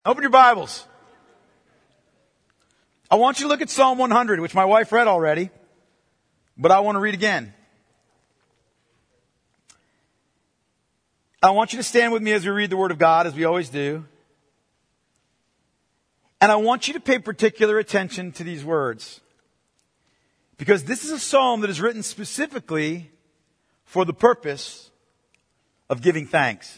Open your Bibles. I want you to look at Psalm 100, which my wife read already, but I want to read again. I want you to stand with me as we read the Word of God, as we always do. And I want you to pay particular attention to these words, because this is a psalm that is written specifically for the purpose of giving thanks.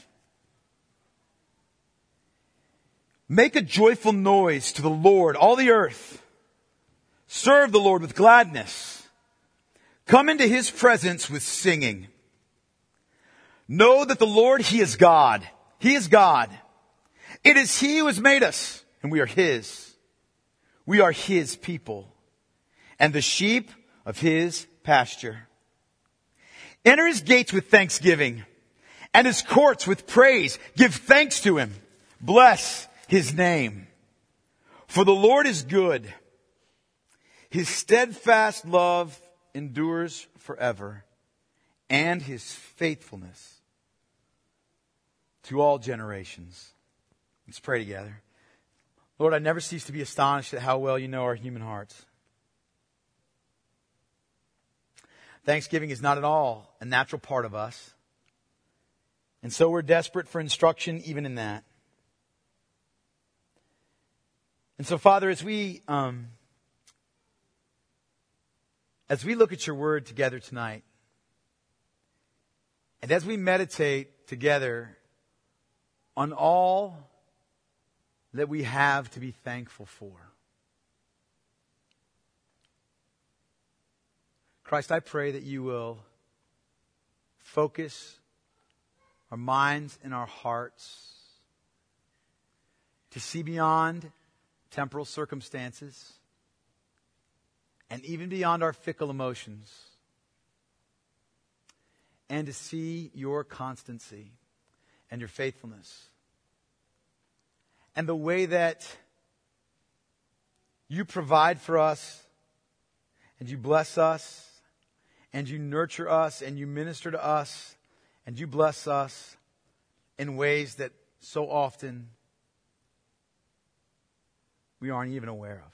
Make a joyful noise to the Lord, all the earth. Serve the Lord with gladness. Come into His presence with singing. Know that the Lord, He is God. He is God. It is He who has made us, and we are His. We are His people, and the sheep of His pasture. Enter His gates with thanksgiving, and His courts with praise. Give thanks to Him. Bless His name. For the Lord is good. His steadfast love endures forever, and His faithfulness to all generations. Let's pray together. Lord, I never cease to be astonished at how well you know our human hearts. Thanksgiving is not at all a natural part of us. And so we're desperate for instruction even in that. And so, Father, as we look at your word together tonight, and as we meditate together on all that we have to be thankful for, Christ, I pray that you will focus our minds and our hearts to see beyond temporal circumstances and even beyond our fickle emotions, and to see your constancy and your faithfulness and the way that you provide for us and you bless us and you nurture us and you minister to us and you bless us in ways that so often we aren't even aware of.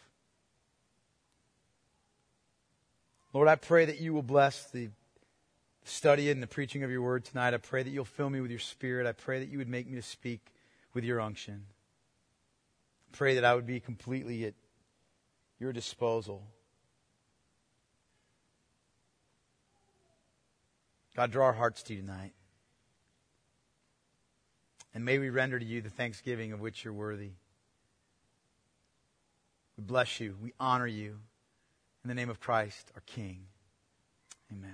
Lord, I pray that you will bless the study and the preaching of your word tonight. I pray that you'll fill me with your Spirit. I pray that you would make me to speak with your unction. I pray that I would be completely at your disposal. God, draw our hearts to you tonight. And may we render to you the thanksgiving of which you're worthy. We bless you. We honor you. In the name of Christ, our King. Amen.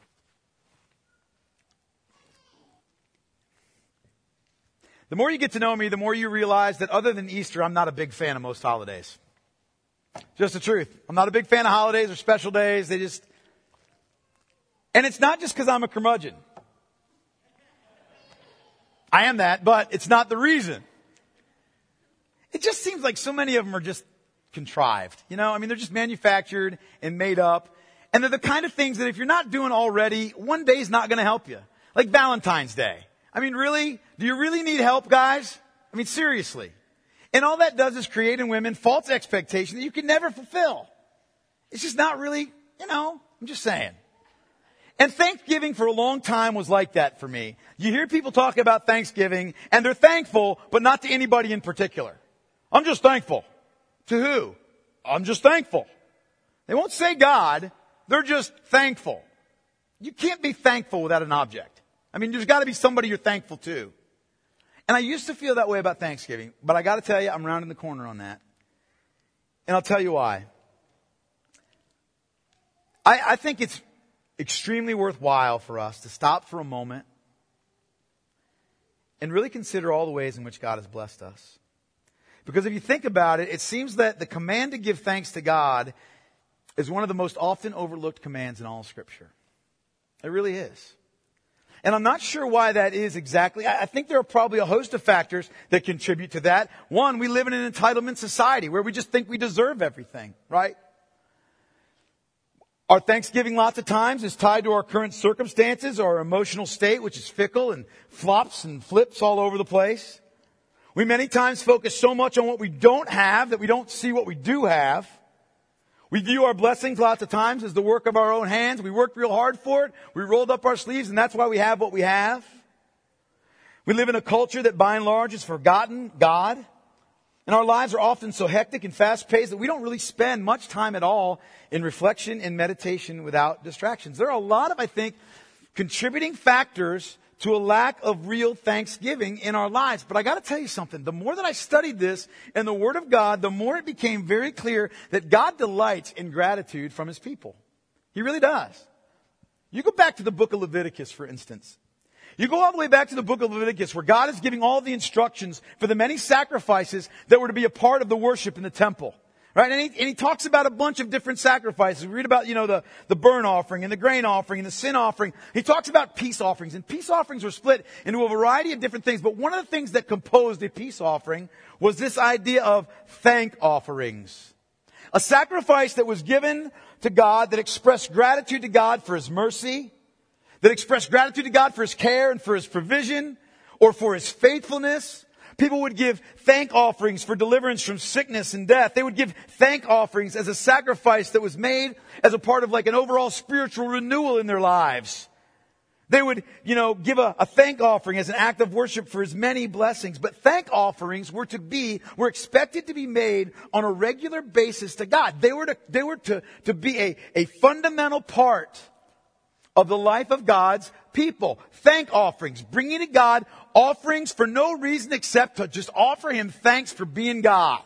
The more you get to know me, the more you realize that other than Easter, I'm not a big fan of most holidays. Just the truth. I'm not a big fan of holidays or special days. And it's not just because I'm a curmudgeon. I am that, but it's not the reason. It just seems like so many of them are just contrived. You know, I mean, they're just manufactured and made up. And they're the kind of things that if you're not doing already, one day's not going to help you. Like Valentine's Day. I mean, really? Do you really need help, guys? I mean, seriously. And all that does is create in women false expectation that you can never fulfill. It's just not really, I'm just saying. And Thanksgiving for a long time was like that for me. You hear people talk about Thanksgiving and they're thankful, but not to anybody in particular. I'm just thankful. To who? I'm just thankful. They won't say God. They're just thankful. You can't be thankful without an object. I mean, there's got to be somebody you're thankful to. And I used to feel that way about Thanksgiving. But I got to tell you, I'm rounding the corner on that. And I'll tell you why. I think it's extremely worthwhile for us to stop for a moment and really consider all the ways in which God has blessed us. Because if you think about it, it seems that the command to give thanks to God is one of the most often overlooked commands in all of Scripture. It really is. And I'm not sure why that is exactly. I think there are probably a host of factors that contribute to that. One, we live in an entitlement society where we just think we deserve everything, right? Our Thanksgiving lots of times is tied to our current circumstances, our emotional state, which is fickle and flops and flips all over the place. We many times focus so much on what we don't have that we don't see what we do have. We view our blessings lots of times as the work of our own hands. We worked real hard for it. We rolled up our sleeves, and that's why we have what we have. We live in a culture that by and large has forgotten God. And our lives are often so hectic and fast-paced that we don't really spend much time at all in reflection and meditation without distractions. There are a lot of, I think, contributing factors to a lack of real thanksgiving in our lives. But I got to tell you something. The more that I studied this in the Word of God, the more it became very clear that God delights in gratitude from His people. He really does. You go back to the book of Leviticus, for instance. You go all the way back to the book of Leviticus where God is giving all the instructions for the many sacrifices that were to be a part of the worship in the temple. Right? And he talks about a bunch of different sacrifices. We read about, the burnt offering and the grain offering and the sin offering. He talks about peace offerings. And peace offerings were split into a variety of different things. But one of the things that composed a peace offering was this idea of thank offerings. A sacrifice that was given to God that expressed gratitude to God for His mercy, that expressed gratitude to God for His care and for His provision or for His faithfulness. People would give thank offerings for deliverance from sickness and death. They would give thank offerings as a sacrifice that was made as a part of like an overall spiritual renewal in their lives. They would, give a thank offering as an act of worship for His many blessings. But thank offerings were expected to be made on a regular basis to God. They were to be a fundamental part of the life of God's people. Thank offerings. Bringing to God offerings for no reason except to just offer Him thanks for being God.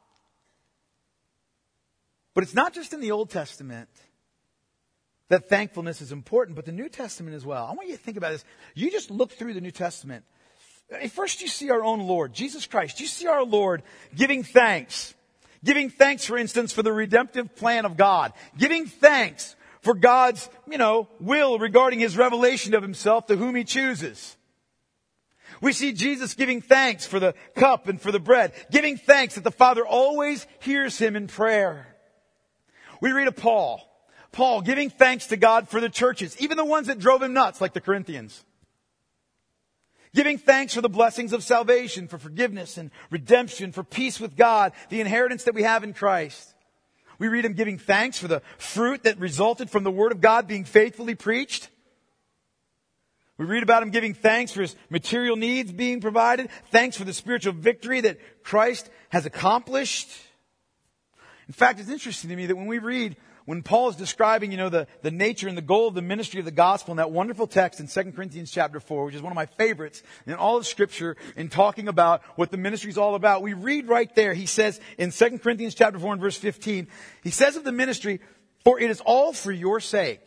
But it's not just in the Old Testament that thankfulness is important, but the New Testament as well. I want you to think about this. You just look through the New Testament. First you see our own Lord, Jesus Christ. You see our Lord giving thanks. Giving thanks, for instance, for the redemptive plan of God. Giving thanks for God's, will regarding His revelation of Himself to whom He chooses. We see Jesus giving thanks for the cup and for the bread. Giving thanks that the Father always hears Him in prayer. We read of Paul giving thanks to God for the churches, even the ones that drove him nuts, like the Corinthians. Giving thanks for the blessings of salvation, for forgiveness and redemption, for peace with God, the inheritance that we have in Christ. We read him giving thanks for the fruit that resulted from the Word of God being faithfully preached. We read about him giving thanks for his material needs being provided. Thanks for the spiritual victory that Christ has accomplished. In fact, it's interesting to me that when Paul is describing, the nature and the goal of the ministry of the gospel in that wonderful text in 2 Corinthians chapter 4, which is one of my favorites in all of Scripture in talking about what the ministry is all about. We read right there, he says in 2 Corinthians chapter 4 and verse 15, he says of the ministry, "For it is all for your sake,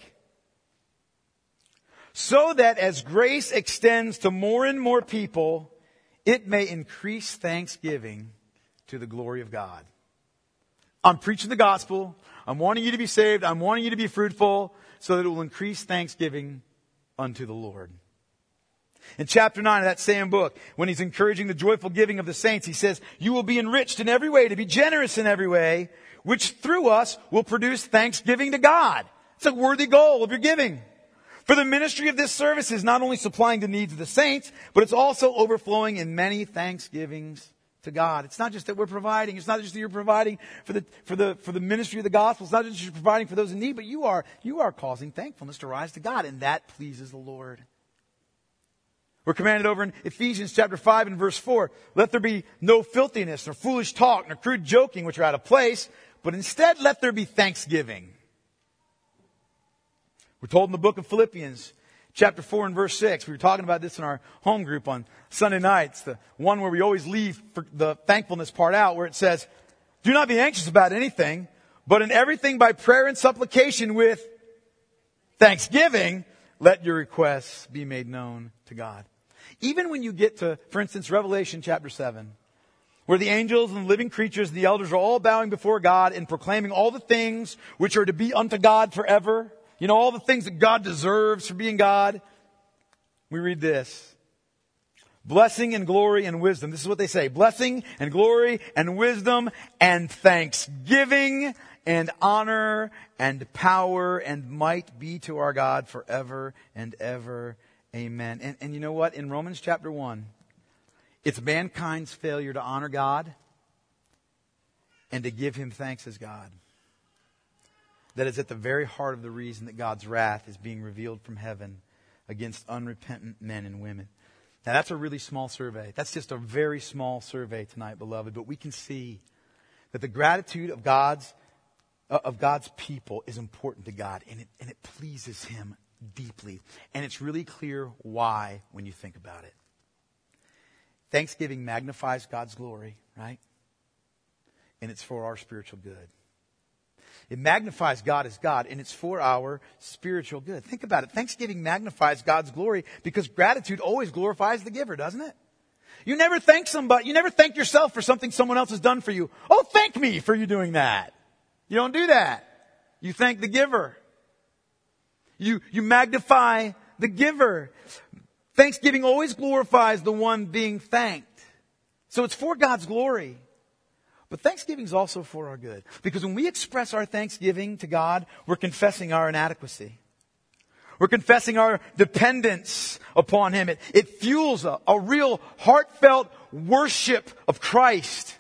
so that as grace extends to more and more people, it may increase thanksgiving to the glory of God." I'm preaching the gospel. I'm wanting you to be saved. I'm wanting you to be fruitful so that it will increase thanksgiving unto the Lord. In chapter 9 of that same book, when he's encouraging the joyful giving of the saints, he says, "You will be enriched in every way, to be generous in every way, which through us will produce thanksgiving to God." It's a worthy goal of your giving. For the ministry of this service is not only supplying the needs of the saints, but it's also overflowing in many thanksgivings to God. It's not just that we're providing. It's not just that you're providing for the ministry of the gospel. It's not just that you're providing for those in need, but you are causing thankfulness to rise to God, and that pleases the Lord. We're commanded over in Ephesians chapter 5 and verse 4, "Let there be no filthiness, nor foolish talk, nor crude joking, which are out of place, but instead let there be thanksgiving." We're told in the book of Philippians chapter 4 and verse 6. We were talking about this in our home group on Sunday nights. The one where we always leave the thankfulness part out, where it says, "Do not be anxious about anything, but in everything by prayer and supplication with thanksgiving, let your requests be made known to God." Even when you get to, for instance, Revelation chapter 7, where the angels and the living creatures and the elders are all bowing before God and proclaiming all the things which are to be unto God forever, all the things that God deserves for being God. We read this. "Blessing and glory and wisdom." This is what they say. "Blessing and glory and wisdom and thanksgiving and honor and power and might be to our God forever and ever. Amen." And you know what? In Romans chapter 1, It's mankind's failure to honor God and to give Him thanks as God that is at the very heart of the reason that God's wrath is being revealed from heaven against unrepentant men and women. Now that's a really small survey. That's just a very small survey tonight, beloved. But we can see that the gratitude of God's people is important to God, and it pleases Him deeply. And it's really clear why when you think about it. Thanksgiving magnifies God's glory, right? And it's for our spiritual good. It magnifies God as God, and it's for our spiritual good. Think about it. Thanksgiving magnifies God's glory because gratitude always glorifies the giver, doesn't it? You never thank somebody, you never thank yourself for something someone else has done for you. Oh, thank me for you doing that. You don't do that. You thank the giver. You magnify the giver. Thanksgiving always glorifies the one being thanked. So it's for God's glory. But Thanksgiving is also for our good. Because when we express our thanksgiving to God, we're confessing our inadequacy. We're confessing our dependence upon Him. It fuels a real heartfelt worship of Christ.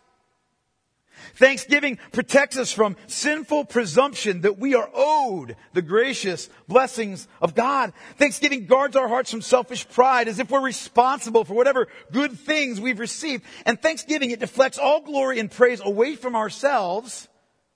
Thanksgiving protects us from sinful presumption that we are owed the gracious blessings of God. Thanksgiving guards our hearts from selfish pride as if we're responsible for whatever good things we've received. And Thanksgiving, it deflects all glory and praise away from ourselves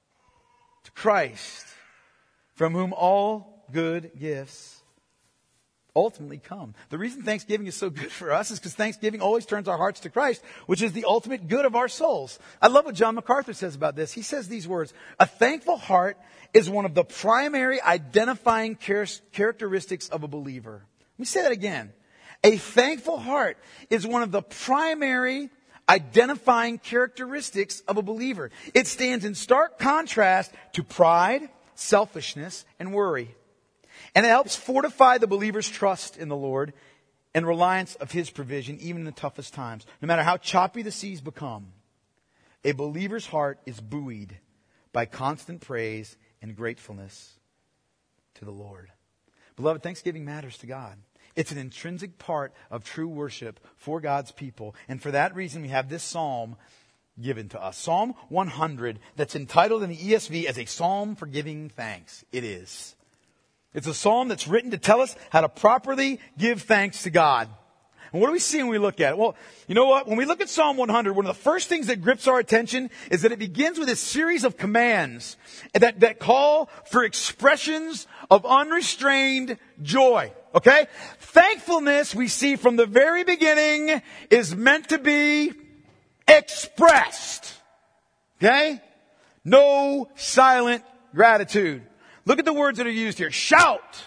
to Christ, from whom all good gifts ultimately come. The reason Thanksgiving is so good for us is because Thanksgiving always turns our hearts to Christ, which is the ultimate good of our souls. I love what John MacArthur says about this. He says these words: a thankful heart is one of the primary identifying characteristics of a believer. Let me say that again. A thankful heart is one of the primary identifying characteristics of a believer. It stands in stark contrast to pride, selfishness, and worry. And it helps fortify the believer's trust in the Lord and reliance of His provision, even in the toughest times. No matter how choppy the seas become, a believer's heart is buoyed by constant praise and gratefulness to the Lord. Beloved, Thanksgiving matters to God. It's an intrinsic part of true worship for God's people. And for that reason, we have this psalm given to us. Psalm 100, that's entitled in the ESV as a psalm for giving thanks. It is. It's a psalm that's written to tell us how to properly give thanks to God. And what do we see when we look at it? Well, you know what? When we look at Psalm 100, one of the first things that grips our attention is that it begins with a series of commands that call for expressions of unrestrained joy. Okay? Thankfulness, we see from the very beginning, is meant to be expressed. Okay? No silent gratitude. Look at the words that are used here. Shout.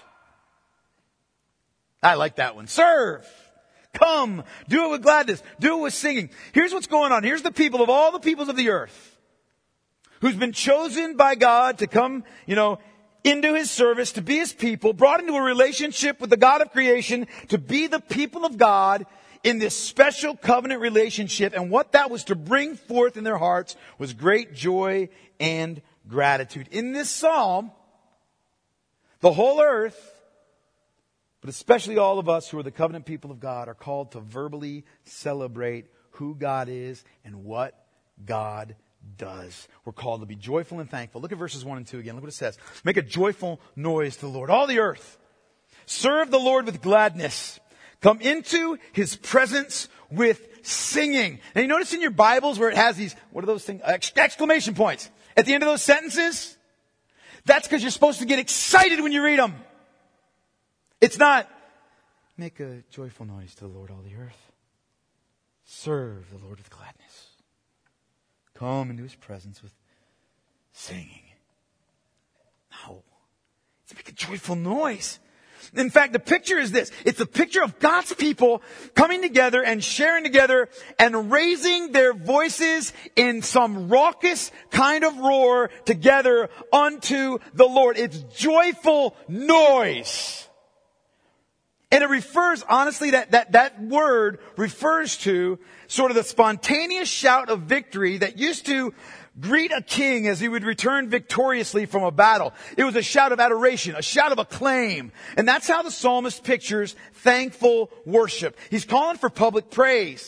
I like that one. Serve. Come. Do it with gladness. Do it with singing. Here's what's going on. Here's the people of all the peoples of the earth who's been chosen by God to come, into His service, to be His people, brought into a relationship with the God of creation, to be the people of God in this special covenant relationship. And what that was to bring forth in their hearts was great joy and gratitude. In this psalm, the whole earth, but especially all of us who are the covenant people of God, are called to verbally celebrate who God is and what God does. We're called to be joyful and thankful. Look at verses 1 and 2 again. Look what it says. Make a joyful noise to the Lord, all the earth. Serve the Lord with gladness. Come into His presence with singing. Now you notice in your Bibles where it has these, what are those things? Exclamation points. At the end of those sentences? That's because you're supposed to get excited when you read them. It's not, make a joyful noise to the Lord, all the earth. Serve the Lord with gladness. Come into His presence with singing. No. It's make a joyful noise. In fact, the picture is this. It's a picture of God's people coming together and sharing together and raising their voices in some raucous kind of roar together unto the Lord. It's joyful noise. And it refers, honestly, that word refers to sort of the spontaneous shout of victory that used to greet a king as he would return victoriously from a battle. It was a shout of adoration, a shout of acclaim. And that's how the psalmist pictures thankful worship. He's calling for public praise,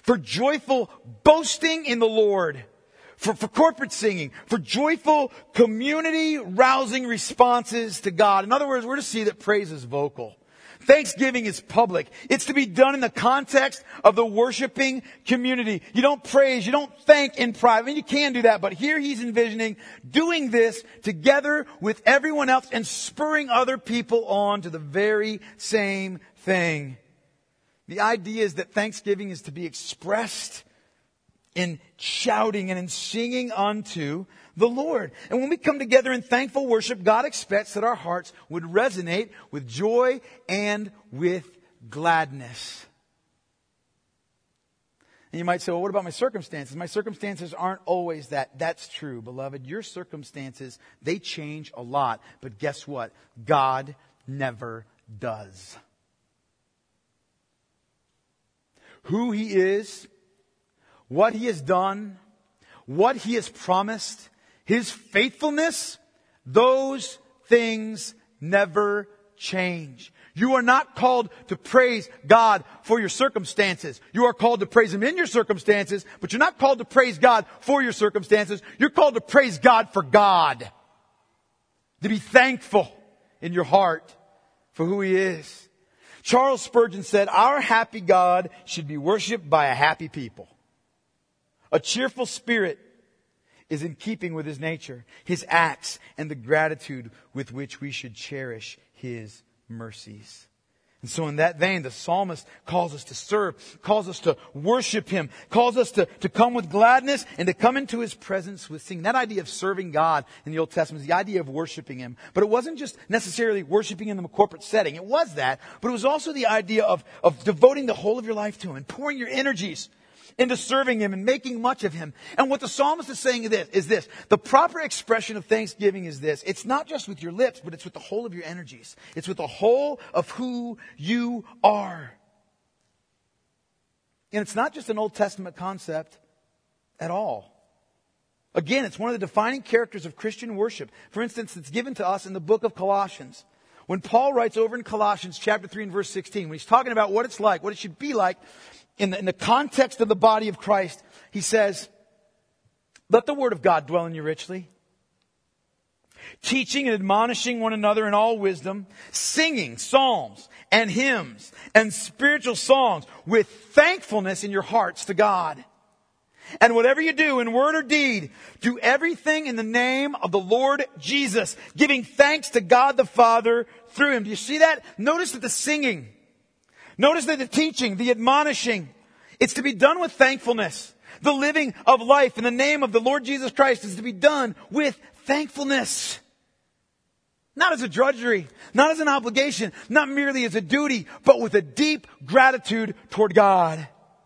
for joyful boasting in the Lord, for corporate singing, for joyful community-rousing responses to God. In other words, we're to see that praise is vocal. Thanksgiving is public. It's to be done in the context of the worshiping community. You don't praise, you don't thank in private. I mean, you can do that, but here he's envisioning doing this together with everyone else and spurring other people on to the very same thing. The idea is that thanksgiving is to be expressed in shouting and in singing unto the Lord. And when we come together in thankful worship, God expects that our hearts would resonate with joy and with gladness. And you might say, well, what about my circumstances? My circumstances aren't always that. That's true, beloved. Your circumstances, they change a lot. But guess what? God never does. Who He is, what He has done, what He has promised, His faithfulness, those things never change. You are not called to praise God for your circumstances. You are called to praise Him in your circumstances, but you're not called to praise God for your circumstances. You're called to praise God for God. To be thankful in your heart for who He is. Charles Spurgeon said, our happy God should be worshiped by a happy people. A cheerful spirit is in keeping with His nature, His acts, and the gratitude with which we should cherish His mercies. And so in that vein, the psalmist calls us to serve, calls us to worship Him, calls us to come with gladness and to come into His presence with singing. That idea of serving God in the Old Testament is the idea of worshiping Him. But it wasn't just necessarily worshiping in a corporate setting. It was that, but it was also the idea of devoting the whole of your life to Him and pouring your energies into serving Him and making much of Him. And what the psalmist is saying is this. The proper expression of thanksgiving is this. It's not just with your lips, but it's with the whole of your energies. It's with the whole of who you are. And it's not just an Old Testament concept at all. Again, it's one of the defining characters of Christian worship. For instance, it's given to us in the book of Colossians. When Paul writes over in Colossians chapter 3 and verse 16, when he's talking about what it's like, what it should be like, in the context of the body of Christ, he says, let the word of God dwell in you richly, teaching and admonishing one another in all wisdom, singing psalms and hymns and spiritual songs with thankfulness in your hearts to God. And whatever you do in word or deed, do everything in the name of the Lord Jesus, giving thanks to God the Father through Him. Do you see that? Notice that the singing, notice that the teaching, the admonishing, it's to be done with thankfulness. The living of life in the name of the Lord Jesus Christ is to be done with thankfulness. Not as a drudgery, not as an obligation, not merely as a duty, but with a deep gratitude toward God.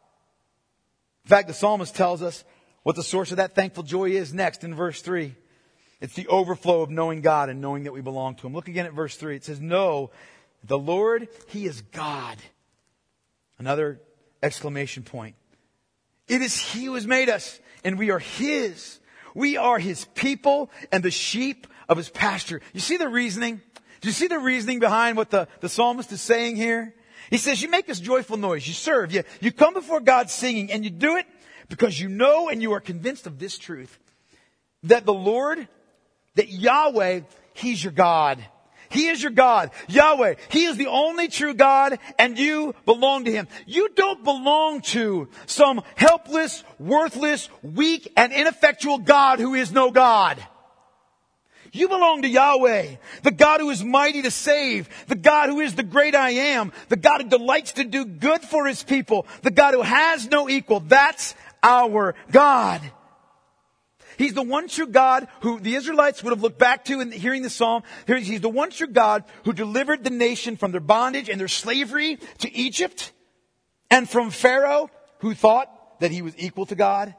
In fact, the psalmist tells us what the source of that thankful joy is next in verse 3. It's the overflow of knowing God and knowing that we belong to Him. Look again at verse 3. It says, know the Lord, He is God. Another exclamation point. It is He who has made us, and we are His. We are His people and the sheep of His pasture. You see the reasoning? Do you see the reasoning behind what the psalmist is saying here? He says, you make this joyful noise, you serve, you come before God singing, and you do it because you know and you are convinced of this truth. That the Lord, that Yahweh, He's your God. He is your God. Yahweh, He is the only true God, and you belong to Him. You don't belong to some helpless, worthless, weak, and ineffectual God who is no God. You belong to Yahweh, the God who is mighty to save, the God who is the great I am, the God who delights to do good for His people, the God who has no equal. That's our God. He's the one true God who the Israelites would have looked back to in hearing the psalm. He's the one true God who delivered the nation from their bondage and their slavery to Egypt, and from Pharaoh, who thought that he was equal to God.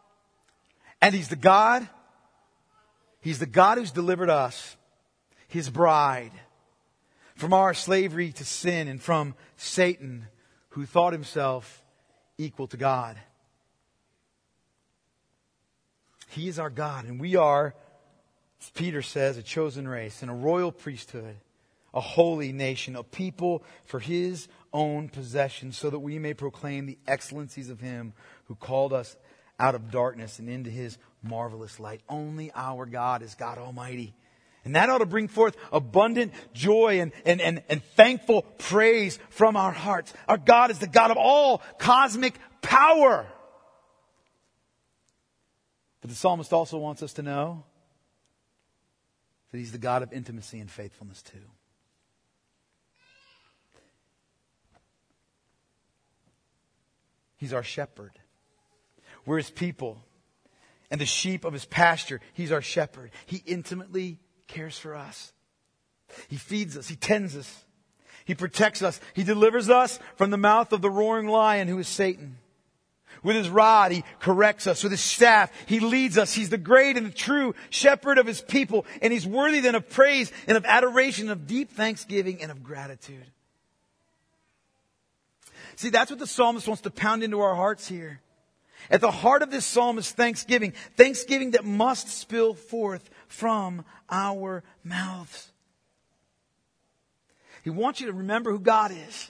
And He's the God who's delivered us, His bride, from our slavery to sin and from Satan, who thought himself equal to God. He is our God, and we are, as Peter says, a chosen race and a royal priesthood, a holy nation, a people for His own possession, so that we may proclaim the excellencies of Him who called us out of darkness and into His marvelous light. Only our God is God Almighty. And that ought to bring forth abundant joy and thankful praise from our hearts. Our God is the God of all cosmic power. But the psalmist also wants us to know that He's the God of intimacy and faithfulness too. He's our shepherd. We're His people and the sheep of His pasture. He's our shepherd. He intimately cares for us. He feeds us. He tends us. He protects us. He delivers us from the mouth of the roaring lion, who is Satan. With His rod, He corrects us. With His staff, He leads us. He's the great and the true shepherd of His people. And He's worthy then of praise and of adoration, of deep thanksgiving and of gratitude. See, that's what the psalmist wants to pound into our hearts here. At the heart of this psalm is thanksgiving. Thanksgiving that must spill forth from our mouths. He wants you to remember who God is.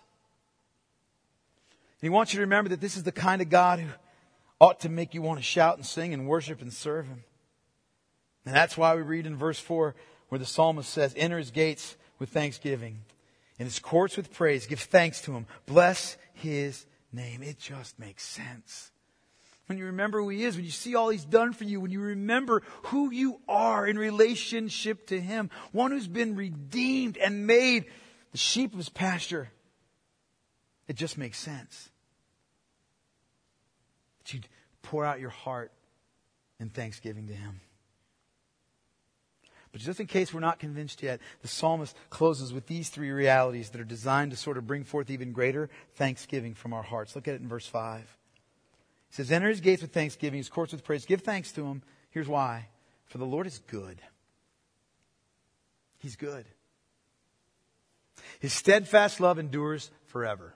He wants you to remember that this is the kind of God who ought to make you want to shout and sing and worship and serve Him. And that's why we read in verse 4 where the psalmist says, enter His gates with thanksgiving, in His courts with praise. Give thanks to Him. Bless His name. It just makes sense. When you remember who He is, when you see all He's done for you, when you remember who you are in relationship to Him, one who's been redeemed and made the sheep of His pasture, it just makes sense that you'd pour out your heart in thanksgiving to Him. But just in case we're not convinced yet, the psalmist closes with these three realities that are designed to sort of bring forth even greater thanksgiving from our hearts. Look at it in verse 5. He says, enter His gates with thanksgiving, His courts with praise. Give thanks to Him. Here's why. For the Lord is good. He's good. His steadfast love endures forever.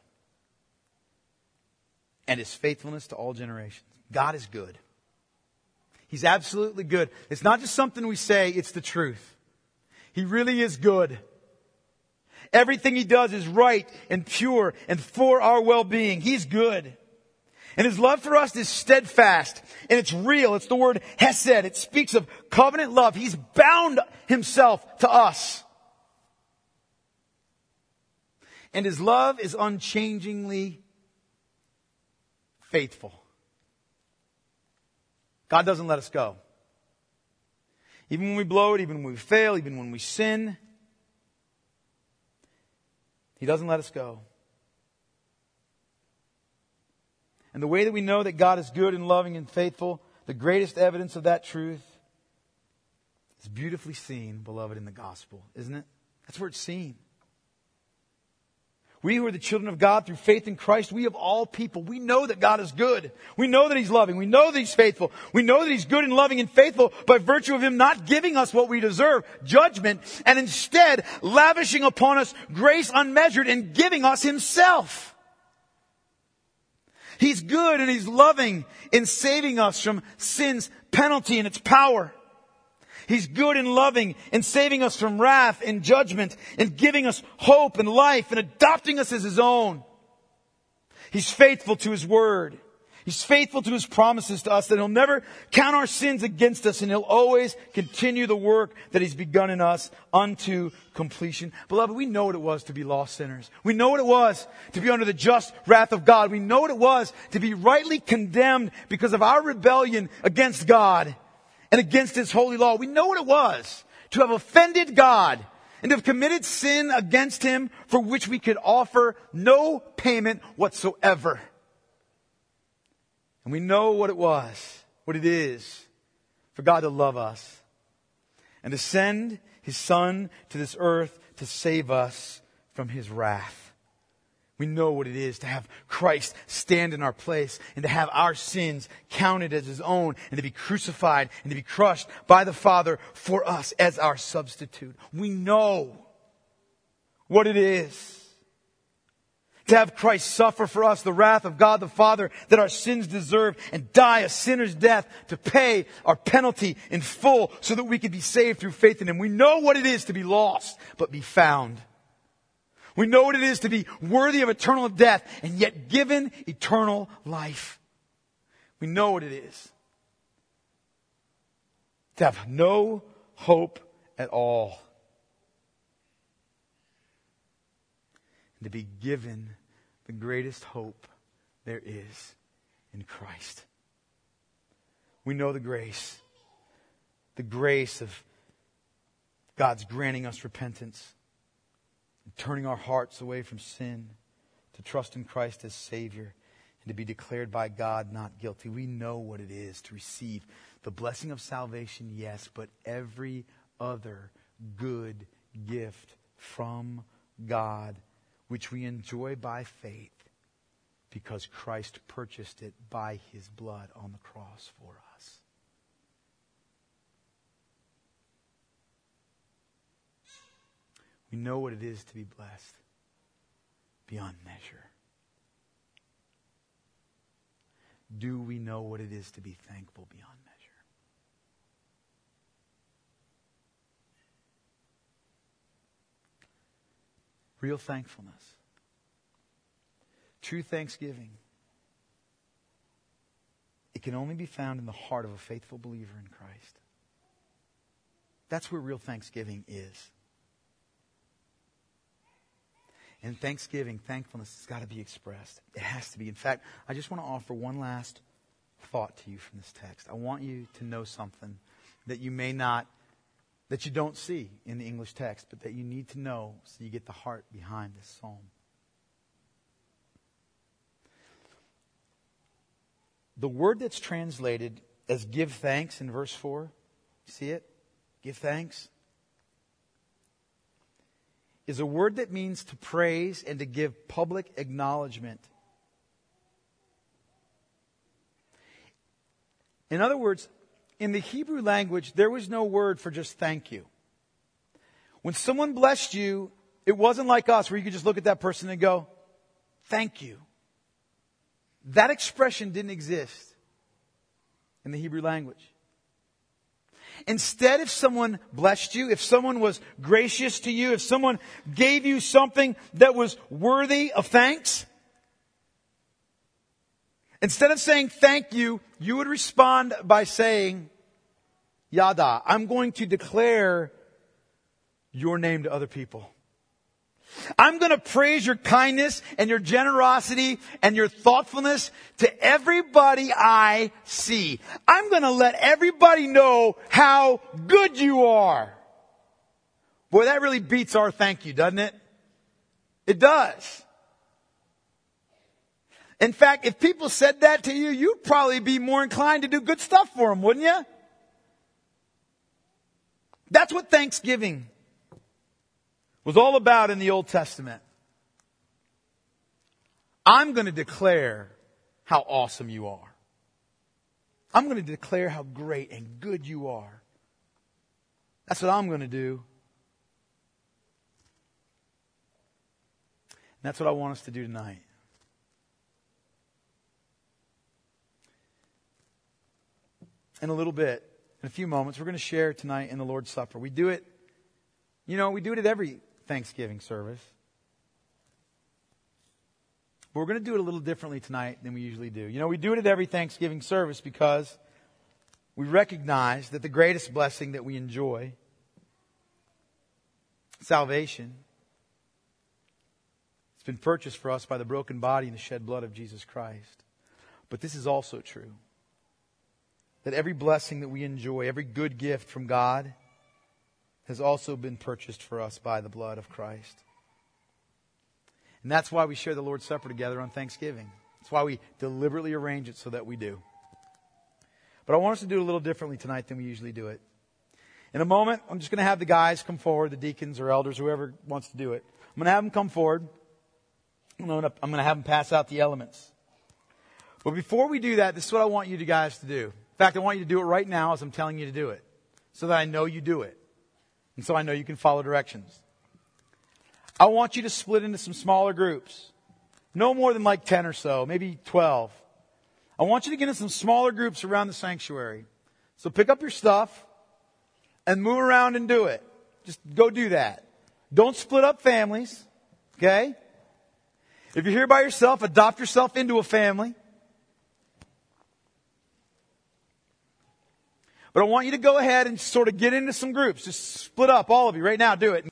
And His faithfulness to all generations. God is good. He's absolutely good. It's not just something we say, it's the truth. He really is good. Everything He does is right and pure and for our well-being. He's good. And His love for us is steadfast and it's real. It's the word hesed. It speaks of covenant love. He's bound Himself to us. And His love is unchangingly faithful. God doesn't let us go. Even when we blow it, even when we fail, even when we sin, He doesn't let us go. And the way that we know that God is good and loving and faithful, the greatest evidence of that truth is beautifully seen, beloved, in the gospel, isn't it? That's where it's seen. We who are the children of God through faith in Christ, we of all people, we know that God is good. We know that He's loving. We know that He's faithful. We know that He's good and loving and faithful by virtue of Him not giving us what we deserve, judgment, and instead lavishing upon us grace unmeasured and giving us Himself. He's good and He's loving in saving us from sin's penalty and its power. He's good and loving in saving us from wrath and judgment and giving us hope and life and adopting us as His own. He's faithful to His word. He's faithful to His promises to us that He'll never count our sins against us and He'll always continue the work that He's begun in us unto completion. Beloved, we know what it was to be lost sinners. We know what it was to be under the just wrath of God. We know what it was to be rightly condemned because of our rebellion against God and against His holy law. We know what it was to have offended God and to have committed sin against Him for which we could offer no payment whatsoever. And we know what it was, what it is for God to love us and to send His Son to this earth to save us from His wrath. We know what it is to have Christ stand in our place and to have our sins counted as His own and to be crucified and to be crushed by the Father for us as our substitute. We know what it is to have Christ suffer for us the wrath of God the Father that our sins deserve and die a sinner's death to pay our penalty in full so that we could be saved through faith in Him. We know what it is to be lost but be found. We know what it is to be worthy of eternal death and yet given eternal life. We know what it is to have no hope at all. And to be given the greatest hope there is in Christ. We know the grace of God's granting us repentance, and turning our hearts away from sin, to trust in Christ as Savior, and to be declared by God not guilty. We know what it is to receive the blessing of salvation, yes, but every other good gift from God, which we enjoy by faith, because Christ purchased it by His blood on the cross for us. We know what it is to be blessed beyond measure. Do we know what it is to be thankful beyond measure? Real thankfulness. True thanksgiving. It can only be found in the heart of a faithful believer in Christ. That's where real thanksgiving is. And thanksgiving, thankfulness has got to be expressed. It has to be. In fact, I just want to offer one last thought to you from this text. I want you to know something that you don't see in the English text, but that you need to know so you get the heart behind this psalm. The word that's translated as give thanks in verse 4, you see it? Give thanks. Is a word that means to praise and to give public acknowledgement. In other words, in the Hebrew language, there was no word for just thank you. When someone blessed you, it wasn't like us where you could just look at that person and go, thank you. That expression didn't exist in the Hebrew language. Instead, if someone blessed you, if someone was gracious to you, if someone gave you something that was worthy of thanks, instead of saying thank you, you would respond by saying, Yada, I'm going to declare your name to other people. I'm going to praise your kindness and your generosity and your thoughtfulness to everybody I see. I'm going to let everybody know how good you are. Boy, that really beats our thank you, doesn't it? It does. In fact, if people said that to you, you'd probably be more inclined to do good stuff for them, wouldn't you? That's what Thanksgiving was all about in the Old Testament. I'm going to declare how awesome you are. I'm going to declare how great and good you are. That's what I'm going to do. And that's what I want us to do tonight. In a little bit, in a few moments, we're going to share tonight in the Lord's Supper. We do it at every Thanksgiving service. But we're going to do it a little differently tonight than we usually do. We do it at every Thanksgiving service because we recognize that the greatest blessing that we enjoy, salvation, it's been purchased for us by the broken body and the shed blood of Jesus Christ. But this is also true, that every blessing that we enjoy, every good gift from God, has also been purchased for us by the blood of Christ. And that's why we share the Lord's Supper together on Thanksgiving. That's why we deliberately arrange it so that we do. But I want us to do it a little differently tonight than we usually do it. In a moment, I'm just going to have the guys come forward, the deacons or elders, whoever wants to do it. I'm going to have them come forward. I'm going to have them pass out the elements. But before we do that, this is what I want you guys to do. In fact, I want you to do it right now as I'm telling you to do it, so that I know you do it. And so I know you can follow directions. I want you to split into some smaller groups. No more than like 10 or so, maybe 12. I want you to get in some smaller groups around the sanctuary. So pick up your stuff and move around and do it. Just go do that. Don't split up families. Okay? If you're here by yourself, adopt yourself into a family. But I want you to go ahead and sort of get into some groups. Just split up, all of you, right now. Do it.